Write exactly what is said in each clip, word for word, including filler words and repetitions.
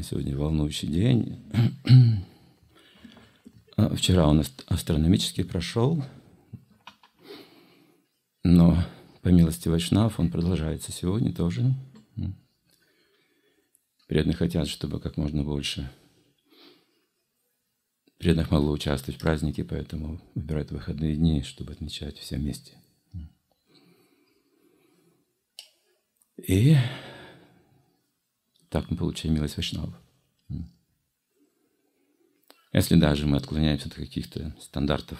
Сегодня волнующий день. Вчера он астрономически прошел, но по милости Вайшнав он продолжается сегодня тоже. Преданные хотят, чтобы как можно больше преданных могло участвовать в празднике, поэтому выбирают выходные дни, чтобы отмечать все вместе. И так мы получаем милость Вайшнавов. Если даже мы отклоняемся от каких-то стандартов,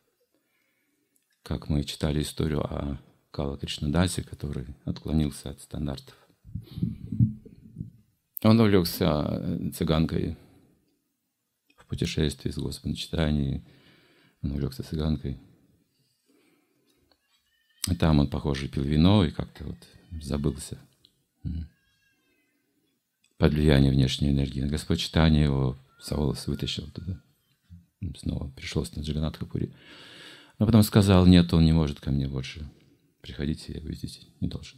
как мы читали историю о Кала Кришнадасе, который отклонился от стандартов. Он увлекся цыганкой в путешествии с Господом читанием. Он увлекся цыганкой. И там он, похоже, пил вино и как-то вот забылся под влиянием внешней энергии. Господь читание его за волосы вытащил туда. Снова пришел с Джаганнатха-пури. А потом сказал: нет, он не может ко мне больше. Приходите, я его здесь не должен.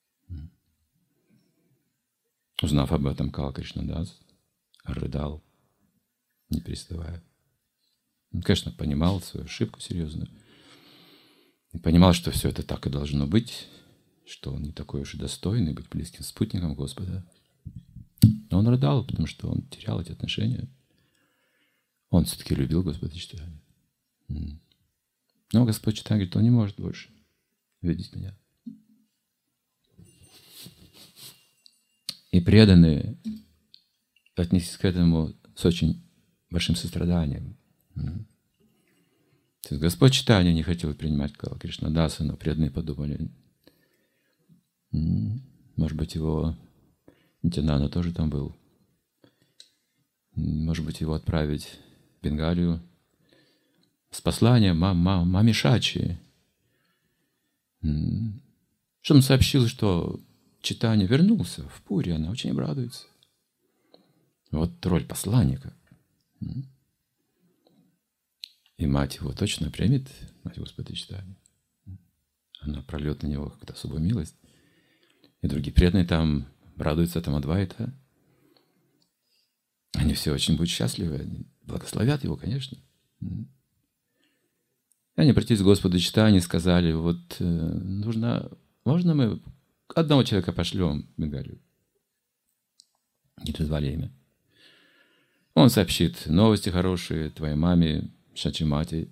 Узнав об этом, Кала Кришнадас рыдал, не переставая. Он, конечно, понимал свою ошибку серьезную. И понимал, что все это так и должно быть, что он не такой уж и достойный быть близким спутником Господа. Но он рыдал, потому что он терял эти отношения. Он все-таки любил Господа читания. Но Господь читает, говорит, он не может больше видеть меня. И преданные отнеслись к этому с очень большим состраданием. То есть Господь читания не хотел принимать Кала Кришнадаса, но преданные подумали, может быть, его Нитянанда тоже там был. Может быть, его отправить в Бенгалию с посланием маме Шачи. Что он сообщил, что Чайтанья вернулся в Пури, она очень обрадуется. Вот роль посланника. И мать его точно примет, мать Господа Чайтаньи. Она прольет на него как-то особую милость. И другие преданные там радуются этому Адвайта. Они все очень будут счастливы, они благословят его, конечно. И они обратились к Господу Чайтаньи и сказали, вот нужно, можно мы одного человека пошлем в Бенгалию? Не назвали имя. Он сообщит новости хорошие твоей маме, Шачимати.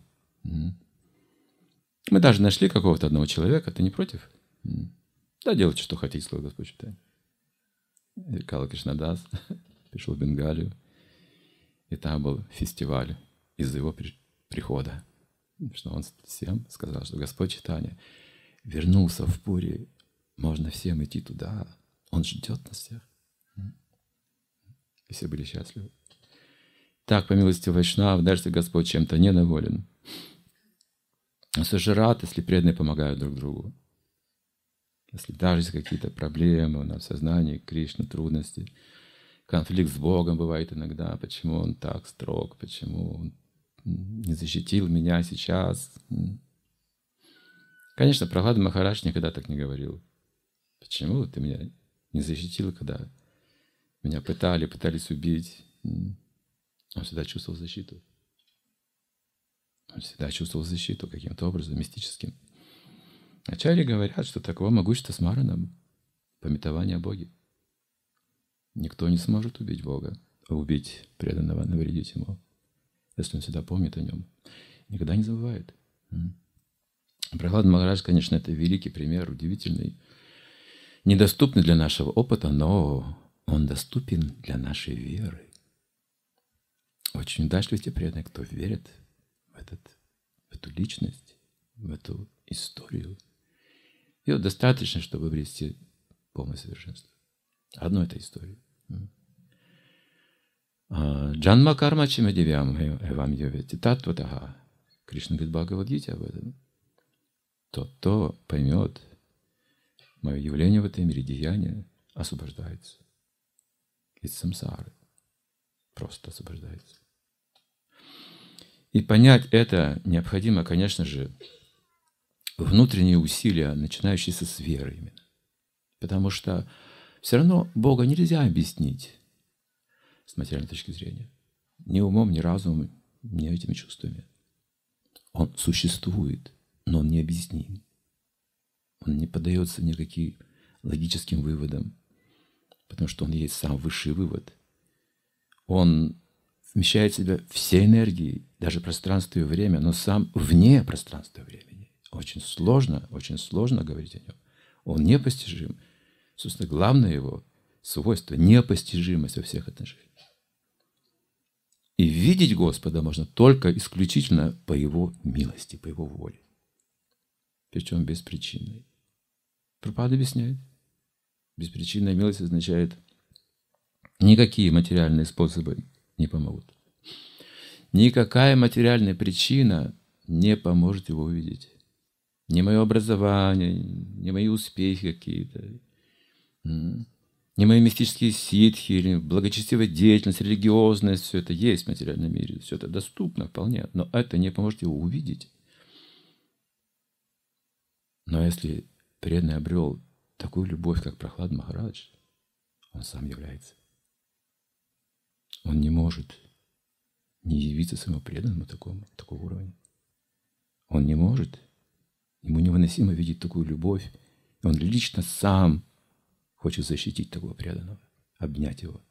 Мы даже нашли какого-то одного человека, ты не против? Да, делайте, что хотите, слово Господь Чайтаньи. Кала Кришнадас пришел в Бенгалию, и там был фестиваль из-за его прихода. Что он всем сказал, что Господь Чайтанья вернулся в Пури, можно всем идти туда, он ждет нас всех. И все были счастливы. Так, по милости Вайшнав, даже если Господь чем-то недоволен, он все же рад, если преданные помогают друг другу. Если даже есть какие-то проблемы у нас в сознании, Кришна, трудности, конфликт с Богом бывает иногда, почему он так строг, почему он не защитил меня сейчас. Конечно, Прахлада Махарадж никогда так не говорил. Почему ты меня не защитил, когда меня пытали, пытались убить? Он всегда чувствовал защиту. Он всегда чувствовал защиту каким-то образом мистическим. Ачарьи говорят, что такого могущества смаранам, памятование о Боге. Никто не сможет убить Бога, убить преданного, навредить ему, если он всегда помнит о нем. Никогда не забывает. Прахлада Махарадж, конечно, это великий пример, удивительный, недоступный для нашего опыта, но он доступен для нашей веры. Очень удачливы те преданные, кто верит в, этот, в эту личность, в эту историю. И вот достаточно, чтобы обрести полное совершенство. Одно это история. Джанма карма чимадивям эвам йовети татватаха. Кришна говорит в Бхагавад-гите об этом. Тот, кто поймет мое явление в этом мире, деяние, освобождается из самсары. Просто освобождается. И понять это необходимо, конечно же, внутренние усилия, начинающиеся с веры именно. Потому что все равно Бога нельзя объяснить. с материальной точки зрения. Ни умом, ни разумом, ни этими чувствами. Он существует, но он необъясним. Он не поддается никаким логическим выводам, потому что он есть сам высший вывод. Он вмещает в себя все энергии, даже пространство и время, но сам вне пространства и времени. Очень сложно, очень сложно говорить о нем. Он непостижим. Собственно, главное его свойство – непостижимость во всех отношениях. И видеть Господа можно только исключительно по Его милости, по Его воле. Причем беспричинной. Прабхупада объясняет. Беспричинная милость означает, никакие материальные способы не помогут. Никакая материальная причина не поможет его увидеть. Ни мое образование, ни мои успехи какие-то, ни мои мистические ситхи, или благочестивая деятельность, религиозность, все это есть в материальном мире, все это доступно вполне, но это не поможет его увидеть. Но если преданный обрел такую любовь, как Прахлад Махарадж, он сам является. Он не может не явиться своему преданному такому, такого уровня. Он не может. Ему невыносимо видеть такую любовь. И он лично сам хочет защитить такого преданного, обнять его.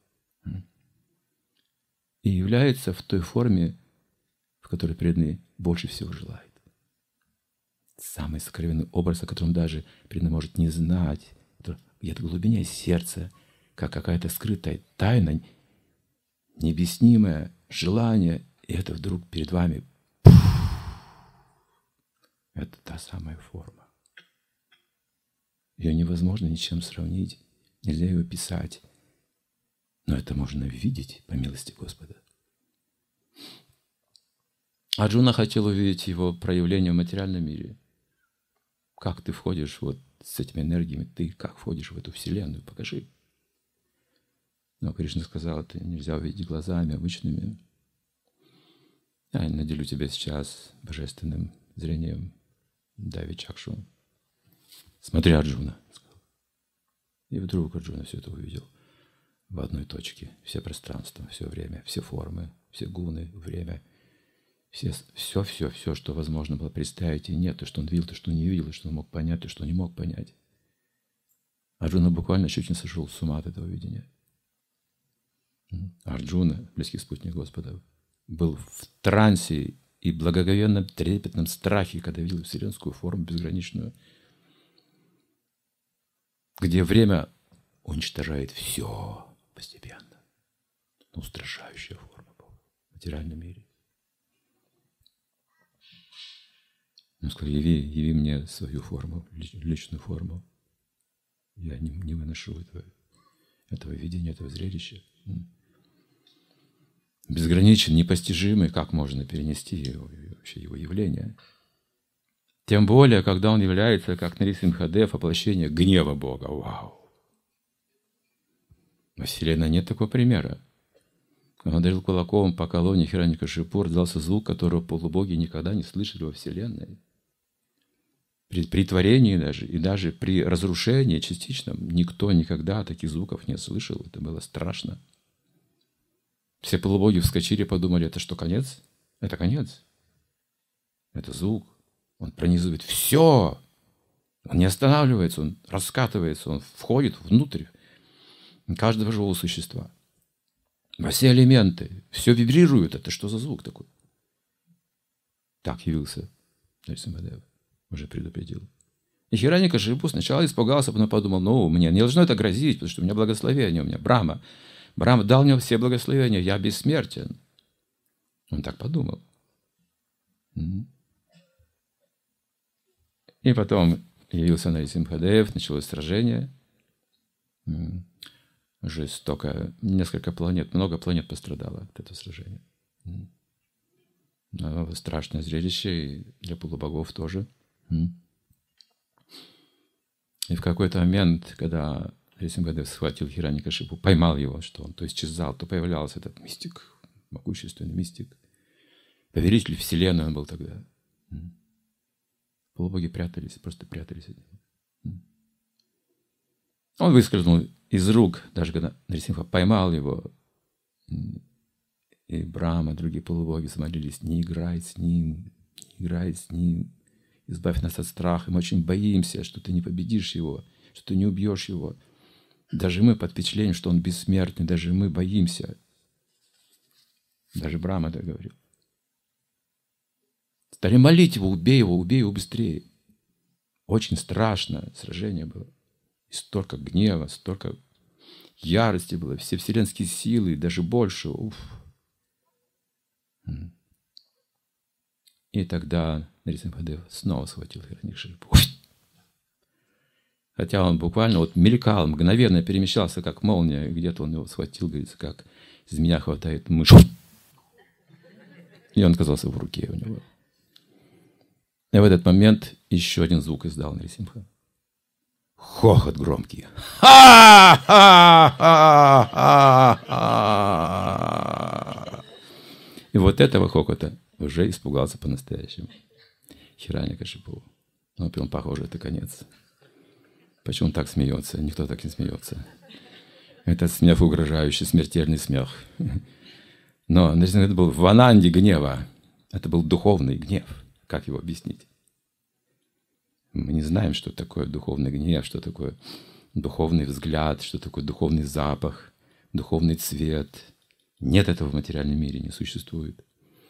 И является в той форме, в которой преданный больше всего желает. Самый сокровенный образ, о котором даже преданный может не знать, где-то в глубине сердца, как какая-то скрытая тайна, необъяснимое желание, и это вдруг перед вами. Это та самая форма. Ее невозможно ничем сравнить, нельзя ее описать, но это можно видеть по милости Господа. Арджуна хотел увидеть его проявление в материальном мире. Как ты входишь вот с этими энергиями, ты как входишь в эту вселенную, покажи. Но Кришна сказал, это нельзя увидеть глазами обычными. Я наделю тебя сейчас божественным зрением. Дави Чакшу. Смотри, Арджуна. И вдруг Арджуна все это увидел в одной точке. Все пространства, все время, все формы, все гуны, время. Все, все, все, все, что возможно было представить, и нет, то, что он видел, то, что он не видел, то, что он мог понять, то, что он не мог понять. Арджуна буквально чуть не сошел с ума от этого видения. Арджуна, близкий спутник Господа, был в трансе и благоговенном трепетном страхе, когда видел вселенскую форму безграничную, где время уничтожает все постепенно. Ну, устрашающая форма Бога в материальном мире. Он сказал, яви, яви мне свою форму, личную форму. Я не, не выношу этого, этого видения, этого зрелища. Безграничен, непостижимый, как можно перенести его, вообще его явление. Тем более, когда он является, как Нарисимхадев, воплощение гнева Бога. Вау! Во Вселенной нет такого примера. Он ударил кулаком по колонне Хираньякашипу, раздался звук, которого полубоги никогда не слышали во Вселенной. При, при творении даже, и даже при разрушении частичном, никто никогда таких звуков не слышал. Это было страшно. Все полубоги вскочили и подумали, это что, конец? Это конец. Это звук. Он пронизывает все. Он не останавливается, он раскатывается, он входит внутрь каждого живого существа. Во все элементы. Все вибрирует. Это что за звук такой? Так явился Нарисимхадев. Уже предупредил. И Хираньякашипу сначала испугался, потом подумал, ну, мне не должно это грозить, потому что у меня благословение, у меня Брахма. Брахма дал мне все благословения, я бессмертен. Он так подумал. И потом явился Нарисимхадев, началось сражение. Жестоко. Несколько планет, много планет пострадало от этого сражения. Но страшное зрелище, и для полубогов тоже. И в какой-то момент, когда Нарисимхадев схватил Хираньякашипу, поймал его, что он то исчезал, то появлялся этот мистик, могущественный мистик. Повелитель вселенной он был тогда. Полубоги прятались, просто прятались от него. Он выскользнул из рук, даже когда Нарисимха поймал его, И Брахма, другие полубоги замолились: не играй с ним, не играй с ним, избавь нас от страха. Мы очень боимся, что ты не победишь его, что ты не убьешь его. Даже мы под впечатлением, что он бессмертный, даже мы боимся. Даже Брахма это говорил. Стали молить его: убей его, убей его быстрее. Очень страшное сражение было. И столько гнева, столько ярости было, все вселенские силы, даже больше. Уф. И тогда Нарисимхадев снова схватил Хираньякшипу. Хотя он буквально вот мелькал, мгновенно перемещался, как молния. Где-то он его схватил, говорится, как из меня хватает мышь. И он оказался в руке у него. И в этот момент еще один звук издал Нарисимха. Хохот громкий. И вот этого хохота уже испугался по-настоящему Хираньякшипу. Ну, он, похоже, это конец. Почему он так смеется? Никто так не смеется. Это смех угрожающий, смертельный смех. Но это был в ананде гнева. Это был духовный гнев. Как его объяснить? Мы не знаем, что такое духовный гнев, что такое духовный взгляд, что такое духовный запах, духовный цвет. Нет этого в материальном мире, не существует.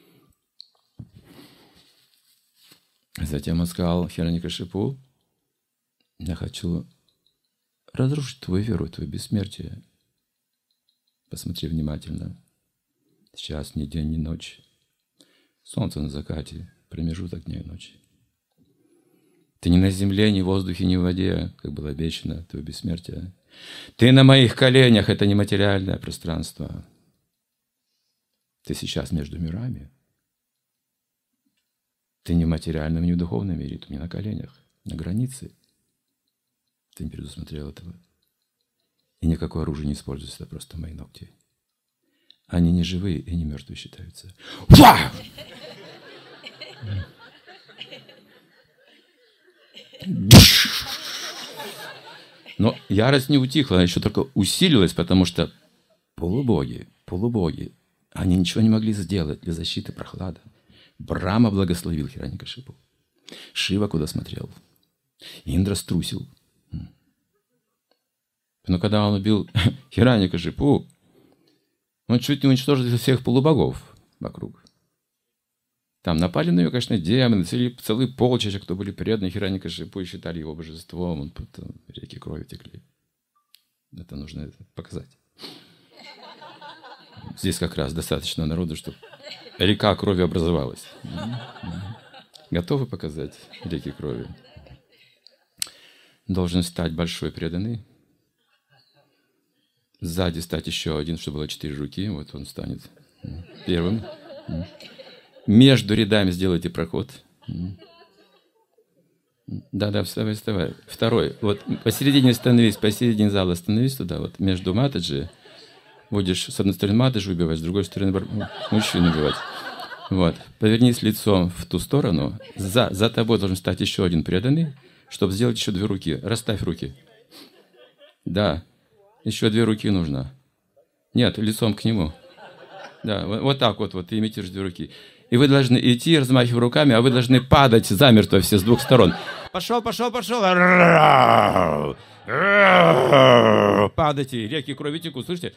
Затем он сказал Хираньякшипу: я хочу разрушить твою веру, твое бессмертие. Посмотри внимательно. Сейчас ни день, ни ночь. Солнце на закате, промежуток дня и ночи. Ты не на земле, ни в воздухе, ни в воде, как было обещано, твое бессмертие. Ты на моих коленях, это нематериальное пространство. Ты сейчас между мирами. Ты не в материальном, не в духовном мире, ты не на коленях, на границе. Ты не предусмотрел этого. И никакое оружие не используется, это просто мои ногти. Они не живые и не мертвые считаются. Ва! Но ярость не утихла, она еще только усилилась, потому что полубоги, полубоги, они ничего не могли сделать для защиты Прохлада. Брахма благословил Хираньякшипу. Шива куда смотрел? Индра струсил. Но когда он убил Хираньякшипу, он чуть не уничтожил всех полубогов вокруг. Там напали на него, конечно, демоны, целый, целый полчища, кто были преданы Хираньякшипу и считали его божеством. Он потом реки крови текли. Это нужно это показать. Здесь как раз достаточно народу, чтобы река крови образовалась. Готовы показать реки крови? Должен стать большой преданный. Сзади стать еще один, чтобы было четыре руки. Вот он станет первым. Между рядами сделайте проход. Да-да, вставай, вставай. Второй. Вот посередине становись, посередине зала становись туда. Вот между матаджи. Будешь с одной стороны матаджи убивать, с другой стороны мужчину убивать. Вот. Повернись лицом в ту сторону. За, за тобой должен стать еще один преданный, чтобы сделать еще две руки. Расставь руки. Да. Еще две руки нужно. Нет, лицом к нему. Да, вот, вот так вот, вот ты имитируешь две руки. И вы должны идти, размахивая руками, а вы должны падать замертво все с двух сторон. Пошел, пошел, пошел. Падайте, реки крови текут, слышите?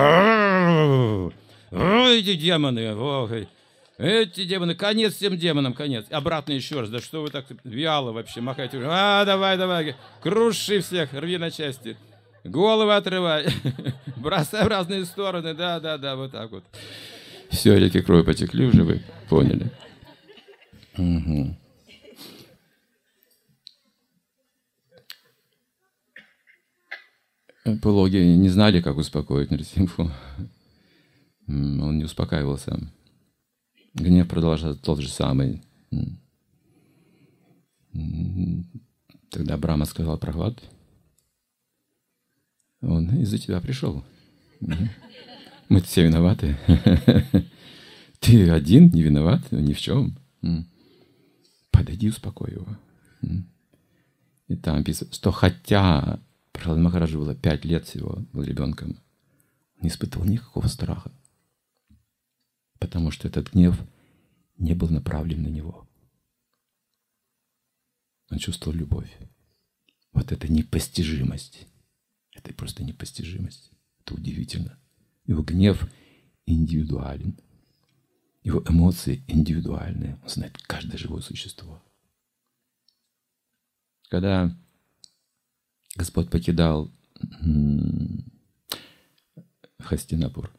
Эти демоны, эти демоны, конец всем демонам, конец. Обратно еще раз, да что вы так вяло вообще махаете? А, давай, давай, круши всех, рви на части. Головы отрывай, бросай в разные стороны, да, да, да, вот так вот. Все, реки крови потекли уже, вы поняли. Угу. Пологи не знали, как успокоить Нарисимху. Он не успокаивался. Гнев продолжался тот же самый. Тогда Брахма сказал: Прохлад, он из-за тебя пришел. Мы все виноваты. Ты один не виноват ни в чем. Подойди, успокой его. И там написано, что хотя Прохлад Махараджу было пять лет всего, был ребенком, не испытывал никакого страха. потому что этот гнев не был направлен на него. Он чувствовал любовь. Вот это непостижимость. Это просто непостижимость. Это удивительно. Его гнев индивидуален. Его эмоции индивидуальные. Он знает каждое живое существо. Когда Господь покидал Хастинапур,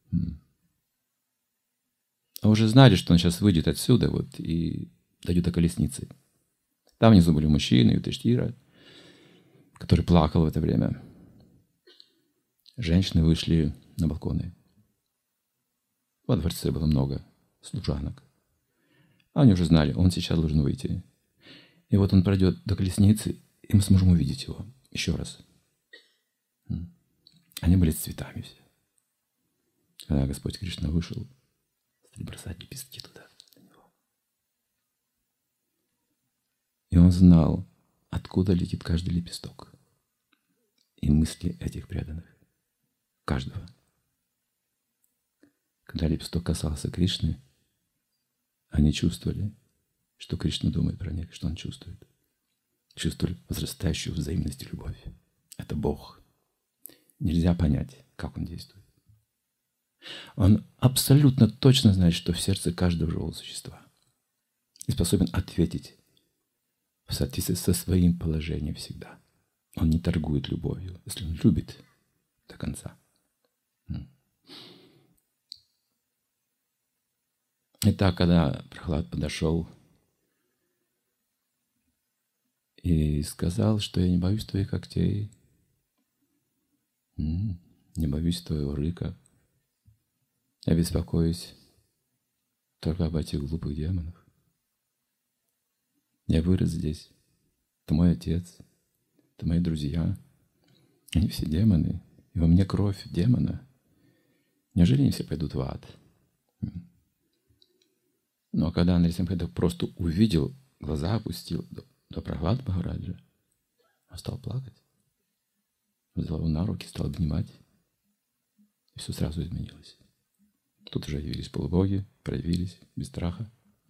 а уже знали, что он сейчас выйдет отсюда вот, и дойдет до колесницы. Там внизу были мужчины, Юдхиштира, который плакал в это время. Женщины вышли на балконы. Во дворце было много служанок. А они уже знали, он сейчас должен выйти. И вот он пройдет до колесницы, и мы сможем увидеть его еще раз. Они были с цветами все. Когда Господь Кришна вышел, стали бросать лепестки туда, на него. И он знал, откуда летит каждый лепесток. И мысли этих преданных. Каждого. Когда лепесток касался Кришны, они чувствовали, что Кришна думает про них, что он чувствует. Чувствовали возрастающую взаимность и любовь. Это Бог. Нельзя понять, как он действует. Он абсолютно точно знает, что в сердце каждого живого существа. И способен ответить в соответствии со своим положением всегда. Он не торгует любовью, если он любит до конца. Итак, когда Прохлад подошел и сказал, что я не боюсь твоих когтей, не боюсь твоего рыка, я беспокоюсь только об этих глупых демонах. Я вырос здесь, ты мой отец, ты мои друзья, они все демоны, и во мне кровь демона. Неужели они все пойдут в ад? Но когда Нарисимхадев просто увидел, глаза опустил до, до Прохлад Махараджа, он стал плакать. Взял его на руки, стал обнимать. И все сразу изменилось. Тут уже явились полубоги, проявились без страха.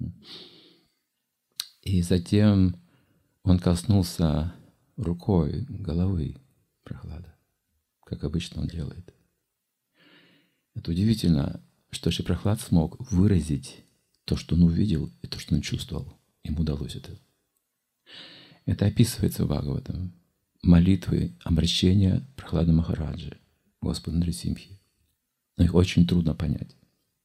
И затем он коснулся рукой головы Прохлада, как обычно он делает. Это удивительно, что Шри Прохлад смог выразить то, что он увидел, и то, что он чувствовал. Ему удалось это. Это описывается в Бхагаватам. Молитвы, обращения Прохлада Махараджи, Господу Нарисимхи. Но их очень трудно понять.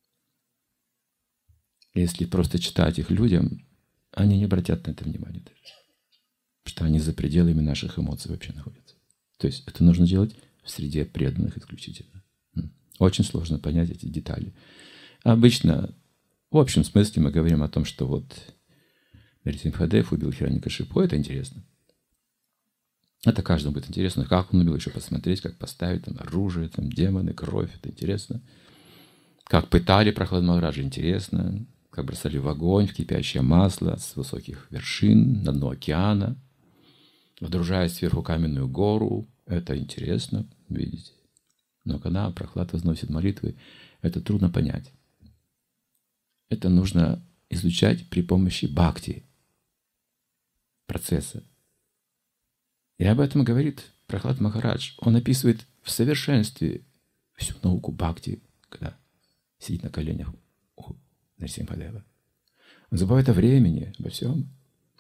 Если просто читать их людям, они не обратят на это внимания даже. Потому что они за пределами наших эмоций вообще находятся. То есть это нужно делать в среде преданных исключительно. Очень сложно понять эти детали. Обычно, в общем смысле, мы говорим о том, что вот Нарисимхадев убил Хираньякашипу, это интересно. Это каждому будет интересно, как он убил, еще посмотреть, как поставить там оружие, там демоны, кровь, это интересно. Как пытали Прохлада Махараджа, интересно. Как бросали в огонь, в кипящее масло с высоких вершин, на дно океана, водружая сверху каменную гору. Это интересно, видите. Но когда Прохлад возносит молитвы, это трудно понять. Это нужно изучать при помощи бхакти, процесса. И об этом говорит Прохлад Махарадж. Он описывает в совершенстве всю науку бхакти, когда сидит на коленях у Нарисимхадева. Он забывает о времени, обо всем.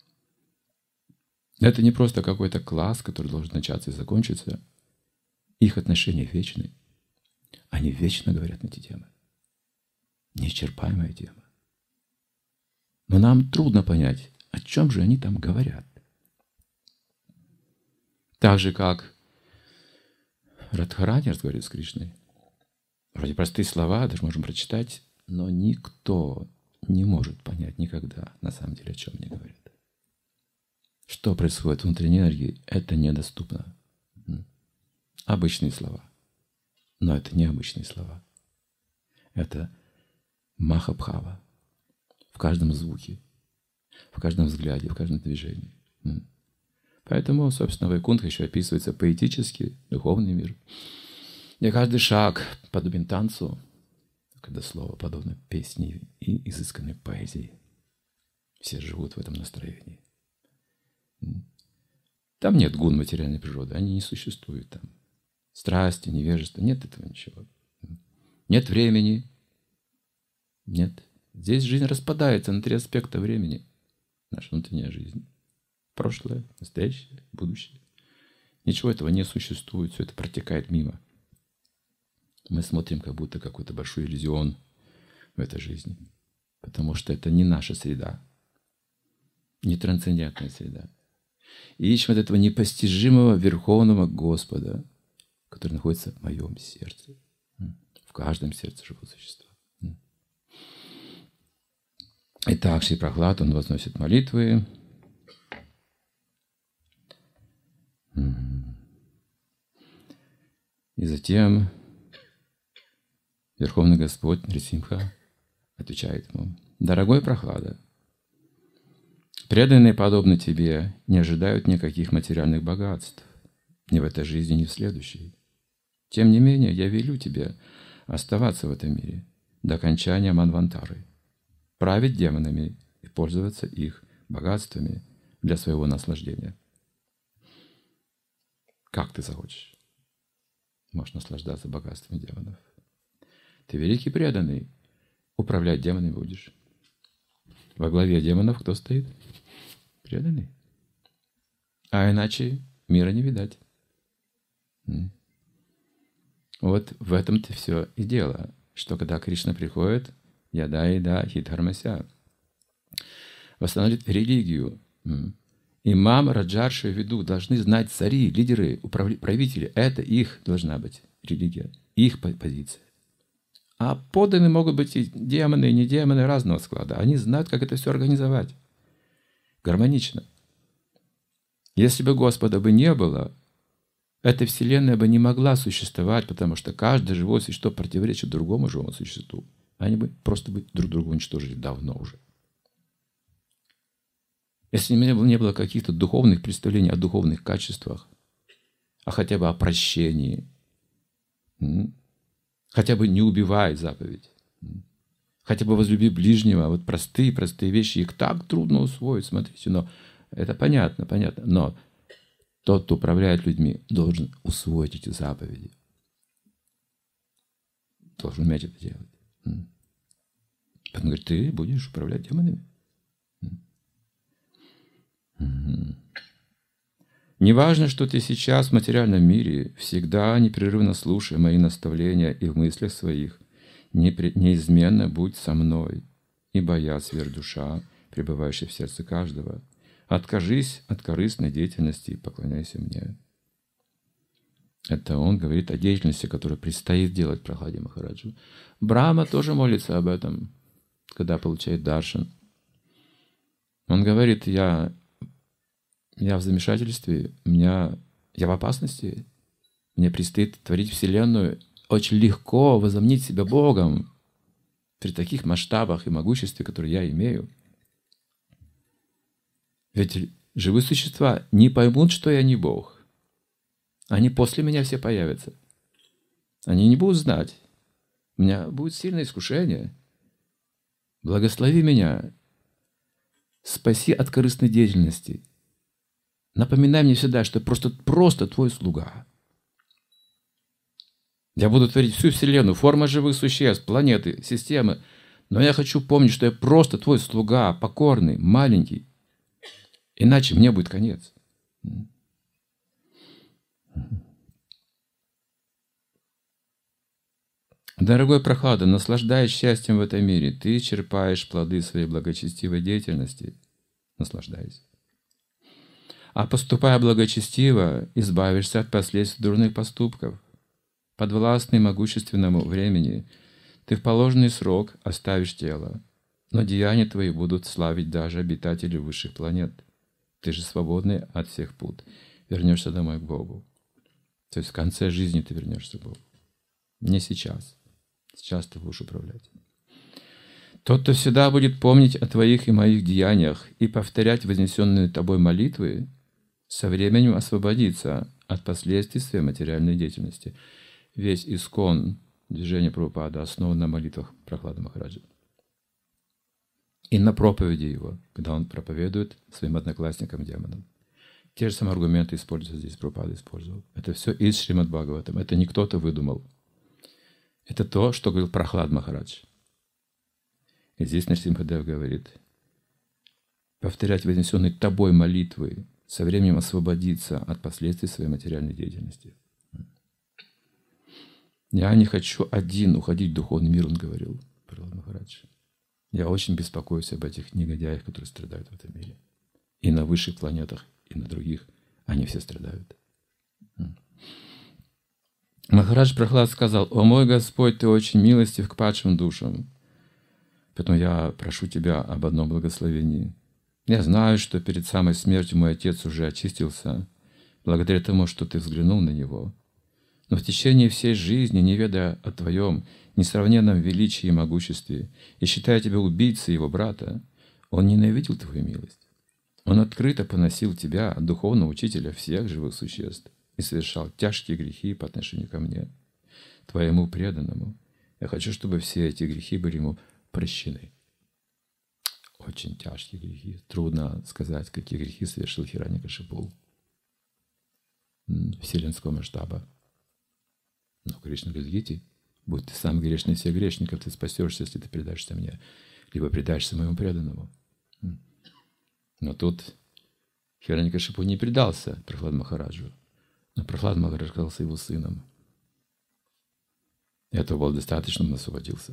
Это не просто какой-то класс, который должен начаться и закончиться. Их отношения вечны. Они вечно говорят на эти темы. Неисчерпаемая тема. Но нам трудно понять, о чем же они там говорят. Так же, как Радхарани разговаривает с Кришной. Вроде простые слова, даже можем прочитать, но никто не может понять никогда, на самом деле, о чем они говорят. Что происходит в внутренней энергии, это недоступно. Обычные слова. Но это не обычные слова. Это махабхава. В каждом звуке, в каждом взгляде, в каждом движении. Поэтому, собственно, Вайкунтха еще описывается поэтически, духовный мир. И каждый шаг подобен танцу, когда слово подобно песне и изысканной поэзии. Все живут в этом настроении. Там нет гун материальной природы, они не существуют там. Страсти, невежества, нет этого ничего. Нет времени. Нет. Здесь жизнь распадается на три аспекта времени. Наша внутренняя жизнь. Прошлое, настоящее, будущее. Ничего этого не существует, все это протекает мимо. Мы смотрим как будто какой-то большой иллюзион в этой жизни. Потому что это не наша среда. Не трансцендентная среда. И ищем от этого непостижимого Верховного Господа, который находится в моем сердце. В каждом сердце живут существа. Итак, Шри Прахлад, он возносит молитвы. И затем Верховный Господь Нрисимха отвечает ему: «Дорогой Прахлада, преданные, подобно тебе, не ожидают никаких материальных богатств ни в этой жизни, ни в следующей. Тем не менее, я велю тебе оставаться в этом мире до окончания Манвантары, править демонами и пользоваться их богатствами для своего наслаждения. Как ты захочешь, можешь наслаждаться богатствами демонов. Ты великий преданный, управлять демонами будешь. Во главе демонов кто стоит? Преданный. А иначе мира не видать. Вот в этом-то все и дело, что когда Кришна приходит, яда еда хидхармася, восстановит религию. Имам, Раджарши, веду, должны знать цари, лидеры, правители. Это их должна быть религия, их позиция. А подданные могут быть и демоны, и не демоны разного склада. Они знают, как это все организовать. Гармонично. Если бы Господа бы не было, эта вселенная бы не могла существовать, потому что каждое живое существо противоречит другому живому существу. Они бы просто бы друг друга уничтожили давно уже. Если не было, не было каких-то духовных представлений о духовных качествах, а хотя бы о прощении, хотя бы не убивай заповедь, хотя бы возлюби ближнего, вот простые-простые вещи, их так трудно усвоить, смотрите, но это понятно, понятно, но тот, кто управляет людьми, должен усвоить эти заповеди, должен уметь это делать. Поэтому говорит, ты будешь управлять демонами. Не важно, что ты сейчас в материальном мире, всегда непрерывно слушай мои наставления и в мыслях своих, неизменно будь со мной, ибо я сверхдуша, пребывающая в сердце каждого. Откажись от корыстной деятельности и поклоняйся мне». Это он говорит о деятельности, которую предстоит делать Прахладе Махараджу. Брахма тоже молится об этом, когда получает даршан. Он говорит, я, я в замешательстве, меня, я в опасности, мне предстоит творить Вселенную. Очень легко возомнить себя Богом при таких масштабах и могуществе, которые я имею. Ведь живые существа не поймут, что я не Бог. Они после меня все появятся. Они не будут знать. У меня будет сильное искушение. Благослови меня. Спаси от корыстной деятельности. Напоминай мне всегда, что я просто, просто твой слуга. Я буду творить всю Вселенную, форма живых существ, планеты, системы. Но я хочу помнить, что я просто твой слуга, покорный, маленький. Иначе мне будет конец. Дорогой Прахлада, наслаждаясь счастьем в этом мире, ты черпаешь плоды своей благочестивой деятельности. Наслаждайся. А поступая благочестиво, избавишься от последствий дурных поступков. Подвластный могущественному времени, ты в положенный срок оставишь тело, но деяния твои будут славить даже обитатели высших планет. Ты же свободный от всех пут. Вернешься домой к Богу. То есть в конце жизни ты вернешься к Богу. Не сейчас. Сейчас ты будешь управлять. Тот, кто всегда будет помнить о твоих и моих деяниях и повторять вознесенные тобой молитвы, со временем освободится от последствий своей материальной деятельности. Весь искон движение Прабхупады основано на молитвах Прохлады Махараджа. И на проповеди его, когда он проповедует своим одноклассникам-демонам. Те же самые аргументы используются здесь, Прабхупада использовал. Это все из Шримад Бхагаватам. Это не кто-то выдумал. Это то, что говорил Прохлад Махарадж. И здесь Нарсимхадев говорит, повторять вознесенные тобой молитвы, со временем освободиться от последствий своей материальной деятельности. Я не хочу один уходить в духовный мир, он говорил, Прохлад Махарадж. Я очень беспокоюсь об этих негодяях, которые страдают в этом мире. И на высших планетах, и на других. Они все страдают. Махарадж Прохлад сказал: «О мой Господь, Ты очень милостив к падшим душам. Поэтому я прошу Тебя об одном благословении. Я знаю, что перед самой смертью мой отец уже очистился, благодаря тому, что Ты взглянул на него. Но в течение всей жизни, не ведая о Твоем несравненном величии и могуществе, и считая Тебя убийцей его брата, он ненавидел Твою милость. Он открыто поносил Тебя, духовного учителя всех живых существ, и совершал тяжкие грехи по отношению ко мне, Твоему преданному. Я хочу, чтобы все эти грехи были ему прощены». Очень тяжкие грехи. Трудно сказать, какие грехи совершил Хираньякашипу вселенского масштаба. Но Кришна говорит: «Идите, будь ты самый грешный из всех грешников, ты спасешься, если ты предашься мне, либо предашься моему преданному». Но тут Хираньякашипу не предался Прохлад Махараджу, но Прохлад Махарадж оказался его сыном. Этого было достаточно, он освободился.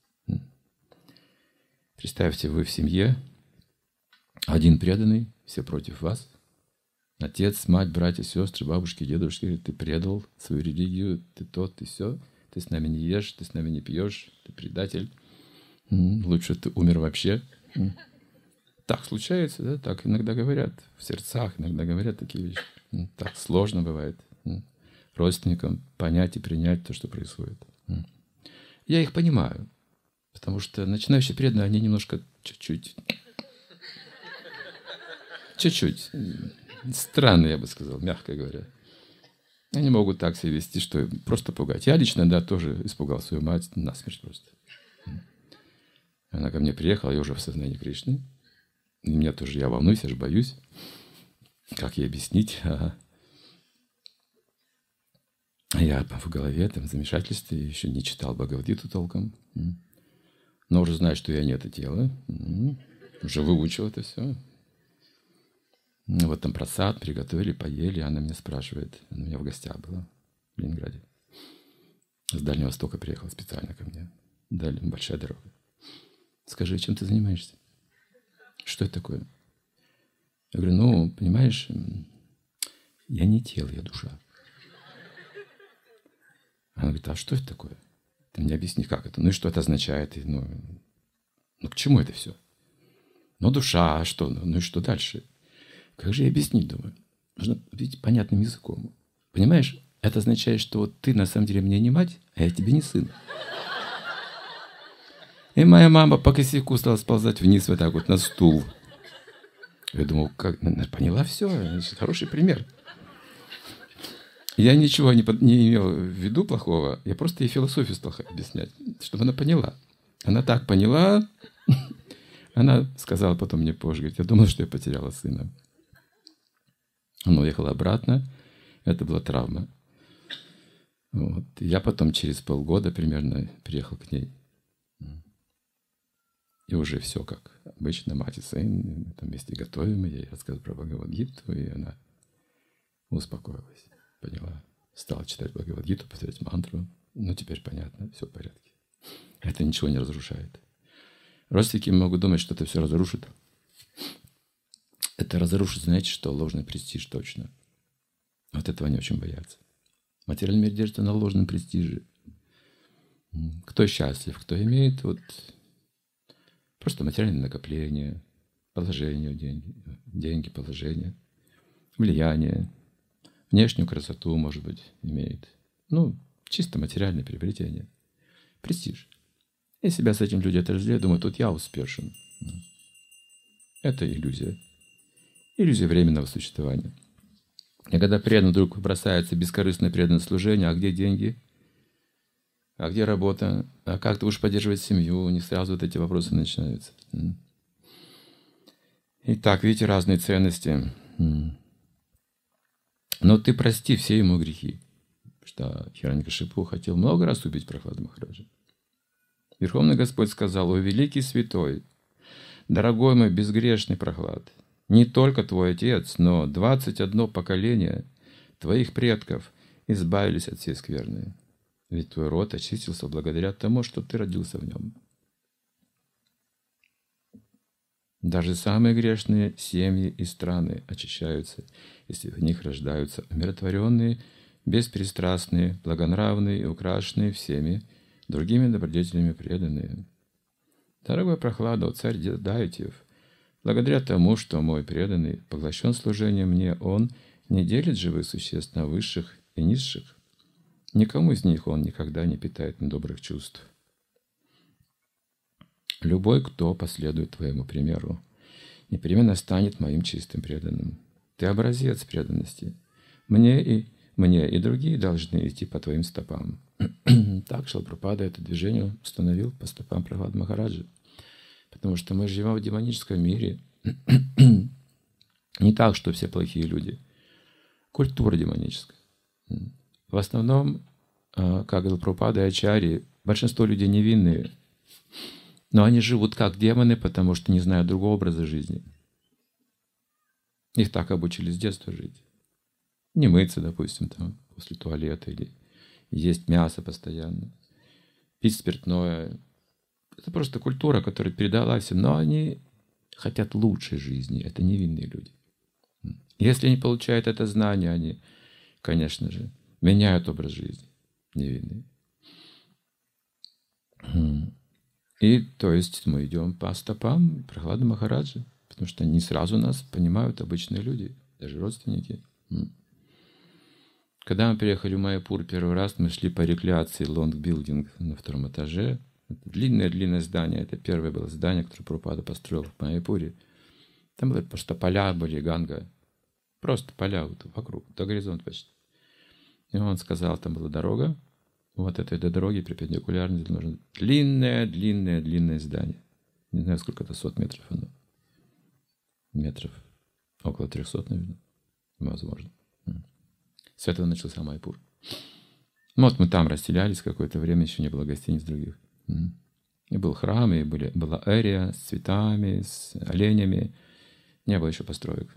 Представьте, вы в семье, один преданный, все против вас. Отец, мать, братья, сестры, бабушки, дедушки говорят: «Ты предал свою религию, ты то, ты все, ты с нами не ешь, ты с нами не пьешь, ты предатель. Лучше ты умер вообще». Так случается, да? Так иногда говорят в сердцах, иногда говорят такие вещи. Так сложно бывает родственникам понять и принять то, что происходит. Я их понимаю, потому что начинающие преданные, они немножко чуть-чуть, чуть-чуть странные, я бы сказал, мягко говоря. Они могут так себя вести, что просто пугать. Я лично, да, тоже испугал свою мать насмерть просто. Она ко мне приехала, я уже в сознании Кришны. И меня тоже, я волнуюсь, я же боюсь. Как ей объяснить? Ага. Я в голове, там, в замешательстве, еще не читал Бхагавадгиту толком. Но уже знаю, что я не это тело. Уже выучил это все. Вот там просад приготовили, поели. Она меня спрашивает. Она у меня в гостях была в Ленинграде. С Дальнего Востока приехала специально ко мне. Дали большая дорога. Скажи, чем ты занимаешься? Что это такое? Я говорю: ну, понимаешь, я не тело, я душа. Она говорит: а что это такое? Ты мне объясни, как это? Ну и что это означает? И, ну, ну, к чему это все? Ну, душа, а что? Ну и что дальше? Как же ей объяснить, думаю? Нужно видеть понятным языком. Понимаешь, это означает, что вот ты на самом деле мне не мать, а я тебе не сын. И моя мама по косяку стала сползать вниз вот так вот на стул. Я думал, как, поняла все, значит, хороший пример. Я ничего не, не имел в виду плохого, я просто ей философию стал объяснять, чтобы она поняла. Она так поняла, она сказала потом мне позже, говорит: я думала, что я потеряла сына. Она уехала обратно, это была травма. Вот. Я потом через полгода примерно приехал к ней. И уже все как обычно, мать и сын, мы там вместе готовим, я ей рассказываю про Бхагавадгиту, и она успокоилась, поняла. Стала читать Бхагавадгиту, повторять мантру. Ну, теперь понятно, все в порядке. Это ничего не разрушает. Родственники могут думать, что это все разрушит. Это разрушит, знаете, что? Ложный престиж точно. Вот этого они очень боятся. Материальный мир держится на ложном престиже. Кто счастлив, кто имеет вот просто материальное накопление, положение, деньги, деньги, положение, влияние, внешнюю красоту, может быть, имеет. Ну, чисто материальное приобретение. Престиж. И себя с этим люди отождествляют, думают: тут я успешен. Это иллюзия. Иллюзия временного существования. И когда преданный вдруг бросается бескорыстное преданное служение, а где деньги? А где работа? А как ты будешь поддерживать семью? У них сразу вот эти вопросы начинаются. Итак, видите, разные ценности. Но ты прости все ему грехи. Что Хирanyакашипу хотел много раз убить Прохлада Махараджа. Верховный Господь сказал: «О великий святой, дорогой мой безгрешный Прохлад, не только твой отец, но двадцать одно поколение твоих предков избавились от всей скверны. Ведь твой род очистился благодаря тому, что ты родился в нем. Даже самые грешные семьи и страны очищаются, если в них рождаются умиротворенные, беспристрастные, благонравные и украшенные всеми другими добродетелями преданные. Дорогой Прохлада, царь Дайтьев, благодаря тому, что мой преданный поглощен служением мне, он не делит живых существ на высших и низших. Никому из них он никогда не питает недобрых чувств. Любой, кто последует твоему примеру, непременно станет моим чистым преданным. Ты образец преданности. Мне и, мне и другие должны идти по твоим стопам». Так Шрила Прабхупада это движение установил по стопам Прохлады Махараджа. Потому что мы живем в демоническом мире. Не так, что все плохие люди. Культура демоническая. В основном, как говорил Прабхупада и Ачарьи, большинство людей невинные. Но они живут как демоны, потому что не знают другого образа жизни. Их так обучили с детства жить. Не мыться, допустим, там, после туалета, или есть мясо постоянно, пить спиртное. Это просто культура, которая передалась им, но они хотят лучшей жизни. Это невинные люди. Если они получают это знание, они, конечно же, меняют образ жизни. Невинные. И то есть мы идем по стопам Прохлады Махараджа, потому что не сразу нас понимают обычные люди, даже родственники. Когда мы приехали в Майяпур первый раз, мы шли по рекреации лонг-билдинг на втором этаже. Длинное-длинное здание. Это первое было здание, которое Прабхупада построил в Майяпуре. Там были просто поля, были Ганга. Просто поля вот вокруг, до горизонта почти. И он сказал, там была дорога. Вот этой до дороги перпендикулярно нужно длинное, длинное, длинное здание. Не знаю, сколько это, сот метров оно. Метров. Около трехсот, наверное. Возможно. С этого начался Майяпур. Вот мы там расселялись какое-то время, еще не было гостиниц других. И был храм, и были, была эрия с цветами, с оленями. Не было еще построек.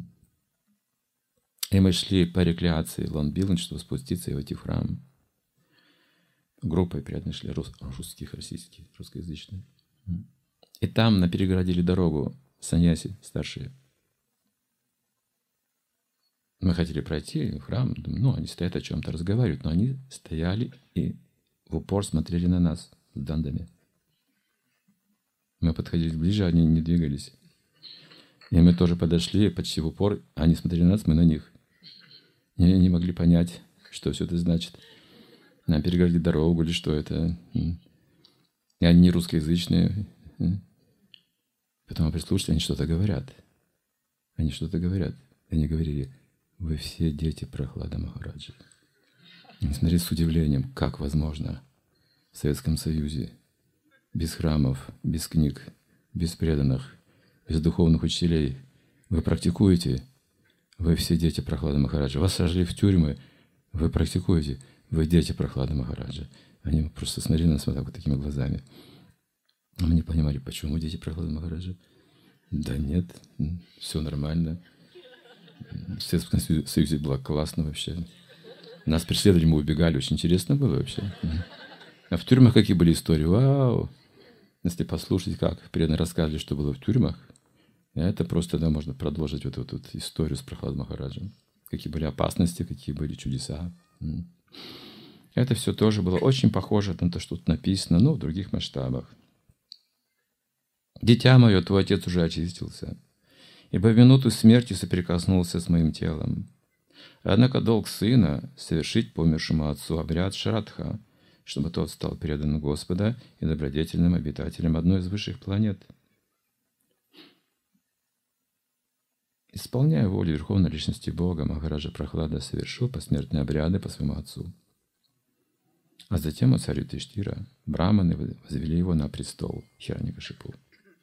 И мы шли по рекреации Лонг-Билдинг, чтобы спуститься и войти в храм. Группой приятно шли рус, русских, российских, русскоязычные. И там нам перегородили дорогу саньяси старшие. Мы хотели пройти в храм, думаю, ну, они стоят о чем-то, разговаривают, но они стояли и в упор смотрели на нас с дандами. Мы подходили ближе, они не двигались. И мы тоже подошли почти в упор, они смотрели на нас, мы на них. И не могли понять, что все это значит. Нам перегородили дорогу или что это. И они не русскоязычные. Потом мы прислушались, они что-то говорят. Они что-то говорят. И они говорили: вы все дети Прохлада Махараджа. И смотри с удивлением, как возможно в Советском Союзе без храмов, без книг, без преданных, без духовных учителей вы практикуете. Вы все дети Прохлада Махараджа. Вас сажали в тюрьмы. Вы практикуете. Вы дети Прохлада Махараджа. Они просто смотрели на нас вот так вот такими глазами. А мы не понимали, почему дети Прохлада Махараджа. Да нет, все нормально. В Советском Союзе было классно вообще. Нас преследовали, мы убегали. Очень интересно было вообще. А в тюрьмах какие были истории? Вау! Если послушать, как преданные рассказывали, что было в тюрьмах, это просто, да, можно продолжить вот эту вот историю с Прохладом Махараджем. Какие были опасности, какие были чудеса. Это все тоже было очень похоже на то, что тут написано, но в других масштабах. «Дитя мое, твой отец уже очистился, ибо в минуту смерти соприкоснулся с моим телом. Однако долг сына — совершить по умершему отцу обряд Шрадха, чтобы тот стал преданным Господа и добродетельным обитателем одной из высших планет. Исполняя волю Верховной Личности Бога, Махараджа Прохлада совершил посмертные обряды по своему отцу. А затем у царя Юдхиштира браманы возвели его на престол Хираньякашипу.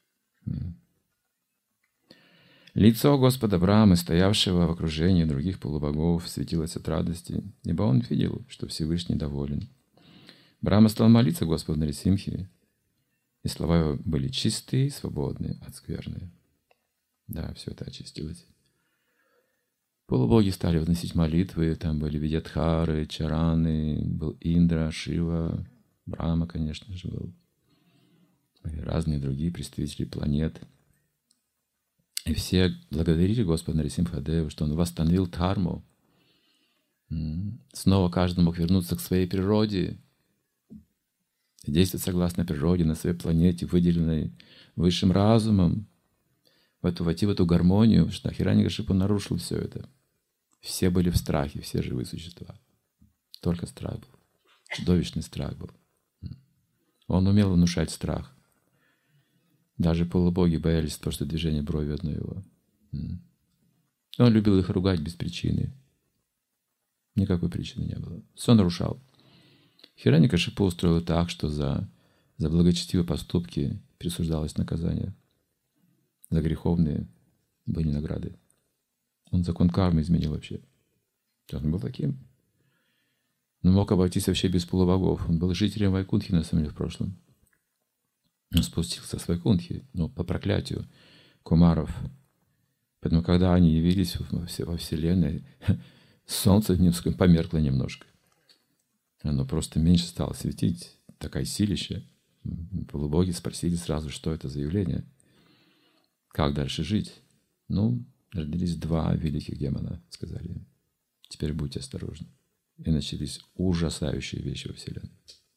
Лицо Господа Брамы, стоявшего в окружении других полубогов, светилось от радости, ибо он видел, что Всевышний доволен. Брама стал молиться Господу Нарисимхе, и слова его были чистые, свободные от скверны. Да, все это очистилось. Полубоги стали возносить молитвы, там были Видьядхары, Чараны, был Индра, Шива, Брама, конечно же, был. Были разные другие представители планет. И все благодарили Господа Нарисимхадеву, что он восстановил дхарму. Снова каждый мог вернуться к своей природе и действовать согласно природе на своей планете, выделенной высшим разумом, в эту, войти в эту гармонию, потому что Хираньякашипу нарушил все это. Все были в страхе, все живые существа. Только страх был. Чудовищный страх был. Он умел внушать страх. Даже полубоги боялись просто движения брови одной его. Он любил их ругать без причины. Никакой причины не было. Все нарушал. Хираньякашипу устроил так, что за, за благочестивые поступки присуждалось наказание. За греховные были награды. Он закон кармы изменил вообще. Он был таким. Но мог обойтись вообще без полубогов. Он был жителем Вайкунтхи, на самом деле, в прошлом. Он спустился с Вайкунтхи, но по проклятию кумаров. Поэтому, когда они явились во Вселенной, солнце померкло немножко. Оно просто меньше стало светить. Такая силища. Полубоги спросили сразу, что это за явление. Как дальше жить? Ну, родились два великих демона, сказали им. Теперь будьте осторожны. И начались ужасающие вещи во Вселенной.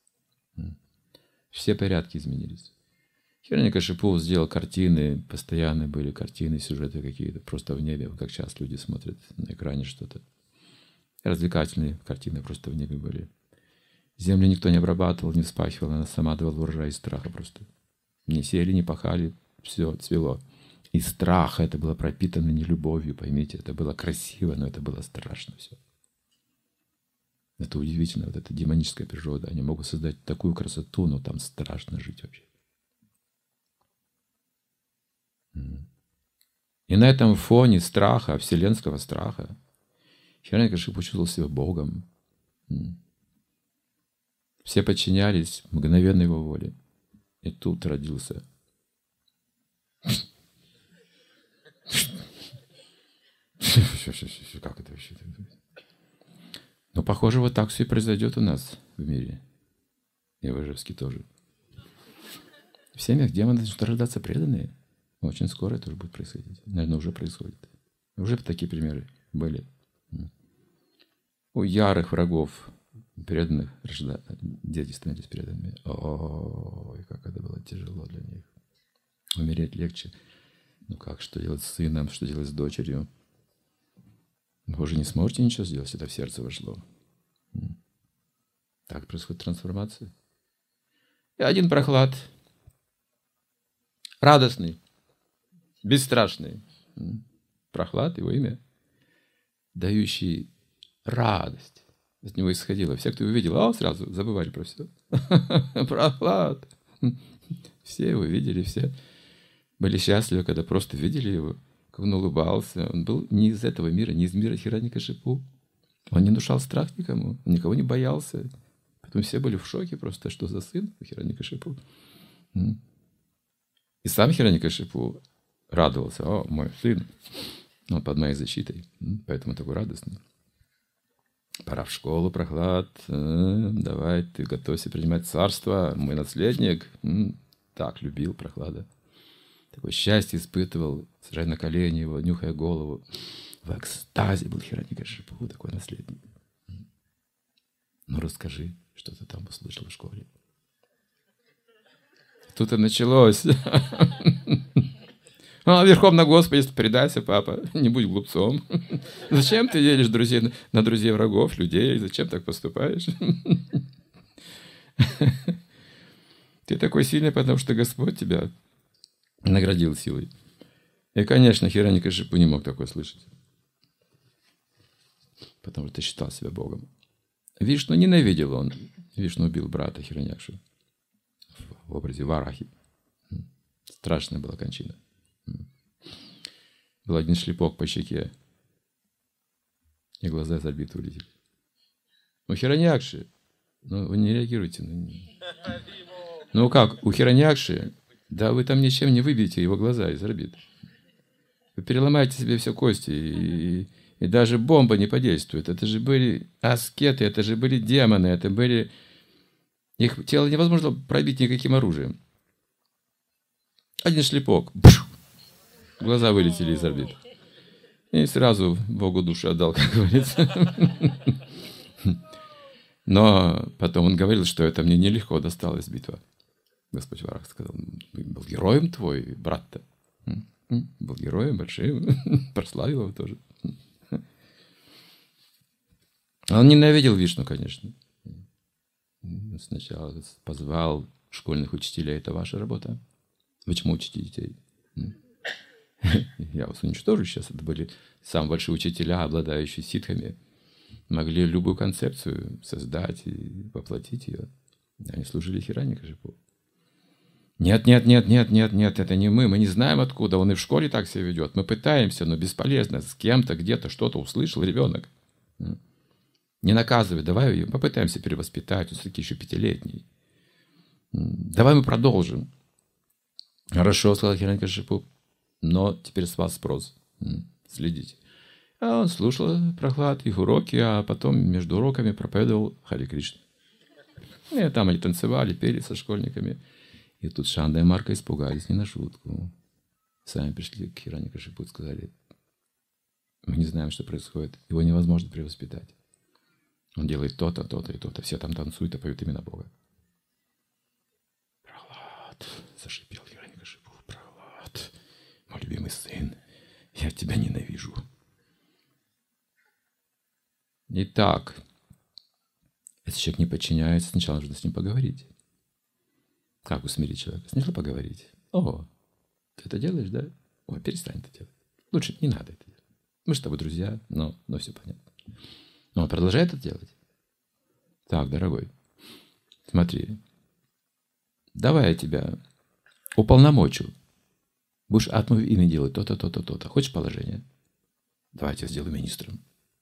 Все порядки изменились. Хираньякашипу сделал картины, постоянно были картины, сюжеты какие-то, просто в небе, как сейчас люди смотрят на экране что-то. Развлекательные картины просто в небе были. Землю никто не обрабатывал, не вспахивал, она сама давала урожай из страха просто. Не сеяли, не пахали, все цвело. И страх это было пропитано не любовью, поймите, это было красиво, но это было страшно все. Это удивительно, вот эта демоническая природа. Они могут создать такую красоту, но там страшно жить вообще. И на этом фоне страха, вселенского страха, Хираньякашипу почувствовал себя Богом. Все подчинялись мгновенно его воле. И тут родился как это вообще? Ну, похоже, вот так все и произойдет у нас в мире. И в Ижевске тоже. В семьях демонов начнут рождаться преданные. Очень скоро это уже будет происходить. Наверное, уже происходит. Уже такие примеры были. У ярых врагов преданных рожда... дети становились преданными. Ой, как это было тяжело для них. Умереть легче. Ну как, что делать с сыном, что делать с дочерью? Вы уже не сможете ничего сделать, это в сердце вошло. Так происходит трансформация. И один прохлад, радостный, бесстрашный. Прохлад, его имя, дающий радость. От него исходило. Все, кто его видел, а сразу забывали про все. Прохлад. Все его видели, все были счастливы, когда просто видели его, как он улыбался. Он был не из этого мира, не из мира Хираньякашипу. Он не внушал страх никому, он никого не боялся. Поэтому все были в шоке просто, что за сын у Хираньякашипу. И сам Хираньякашипу радовался. О, мой сын, он под моей защитой, поэтому такой радостный. Пора в школу, Прохлад. Давай, ты готовься принимать царство. Мой наследник. Так любил Прохлада. Такое счастье испытывал, сажая на колени его, нюхая голову. В экстазе был Хираньякашипу, такой наследник. Ну, расскажи, что ты там услышал в школе. Тут и началось. А, верхом на Господе, предайся, папа, не будь глупцом. Зачем ты делишь друзей на друзей врагов, людей? Зачем так поступаешь? Ты такой сильный, потому что Господь тебя наградил силой. И, конечно, Хираньякашипу не мог такое слышать. Потому что считал себя Богом. Вишну ненавидел он. Вишну убил брата Хираньякшу в образе Варахи. Страшная была кончина. Был один шлепок по щеке, и глаза из орбиты улетели. Ну, Хираньякши, ну, вы не реагируете. Ну, ну как, у Хираньякши, да вы там ничем не выбьете его глаза из орбит. Вы переломаете себе все кости, и, и даже бомба не подействует. Это же были аскеты, это же были демоны, это были... Их тело невозможно пробить никаким оружием. Один шлепок. Глаза вылетели из орбит. И сразу Богу душу отдал, как говорится. Но потом он говорил, что это мне нелегко досталась битва. Господь Варах сказал, был героем твой, брат-то. Был героем большим. Прославил его тоже. Он ненавидел Вишну, конечно. Сначала позвал школьных учителей. Это ваша работа. Вы чему учите детей? Я вас уничтожу сейчас. Это были самые большие учителя, обладающие ситхами. Могли любую концепцию создать и воплотить ее. Они служили Хираньякашипу. Нет, нет, нет, нет, нет, нет, это не мы. Мы не знаем откуда. Он и в школе так себя ведет. Мы пытаемся, но бесполезно. С кем-то, где-то что-то услышал ребенок. Не наказывай. Давай попытаемся перевоспитать. Он все-таки еще пятилетний. Давай мы продолжим. Хорошо, сказал Хираньякашипу. Но теперь с вас спрос. Следите. А он слушал Прохлад, их уроки, а потом между уроками проповедовал Харе Кришна. И там они танцевали, пели со школьниками. И тут Шанда и Марка испугались не на шутку. Сами пришли к Хираньякашипу и сказали, мы не знаем, что происходит. Его невозможно перевоспитать. Он делает то-то, то-то и то-то. Все там танцуют и поют имена Бога. Прохлад, зашипел Хираньякашипу. Прохлад, мой любимый сын, я тебя ненавижу. Итак, если человек не подчиняется, сначала нужно с ним поговорить. Как усмирить человека? Сначала поговорить. О, ты это делаешь, да? Ой, перестань это делать. Лучше не надо это делать. Мы с тобой друзья, но, но все понятно. Но он продолжает это делать. Так, дорогой, смотри. Давай я тебя уполномочу. Будешь от моего имени делать то-то, то-то, то-то. Хочешь положение? Давай я тебя сделаю министром.